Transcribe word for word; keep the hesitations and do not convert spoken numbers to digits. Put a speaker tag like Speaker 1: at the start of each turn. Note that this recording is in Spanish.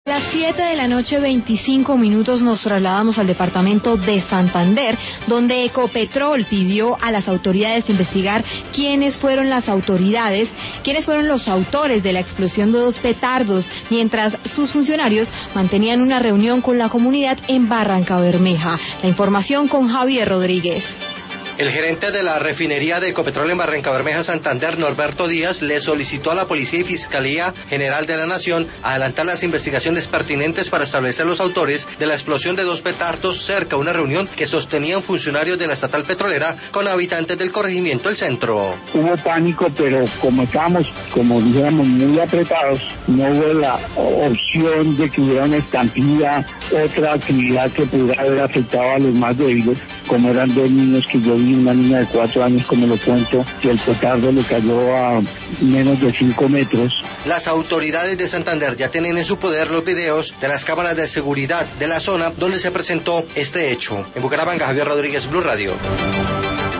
Speaker 1: A las siete de la noche, veinticinco minutos, nos trasladamos al departamento de Santander, donde Ecopetrol pidió a las autoridades investigar quiénes fueron las autoridades, quiénes fueron los autores de la explosión de dos petardos, mientras sus funcionarios mantenían una reunión con la comunidad en Barrancabermeja. La información con Javier Rodríguez.
Speaker 2: El gerente de la refinería de Ecopetrol en Barrancabermeja, Santander, Norberto Díaz, le solicitó a la Policía y Fiscalía General de la Nación adelantar las investigaciones pertinentes para establecer los autores de la explosión de dos petardos cerca de una reunión que sostenían funcionarios de la estatal petrolera con habitantes del corregimiento El Centro.
Speaker 3: Hubo pánico, pero como estábamos, como dijéramos, muy apretados, no hubo la opción de que hubiera una estampida, otra actividad que pudiera haber afectado a los más débiles, como eran dos niños que yo vi, una niña de cuatro años, como lo cuento, que el petardo le cayó a menos de cinco metros.
Speaker 2: Las autoridades de Santander ya tienen en su poder los videos de las cámaras de seguridad de la zona donde se presentó este hecho. En Bucaramanga, Javier Rodríguez, Blue Radio.